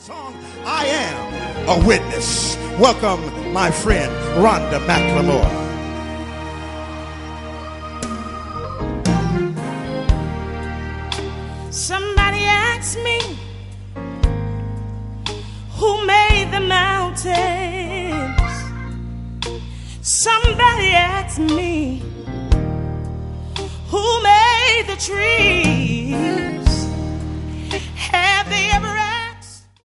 song, I Am a Witness. Welcome, my friend, Rhonda McLemore. Somebody asked me who made the mountains. Somebody asked me who made the trees.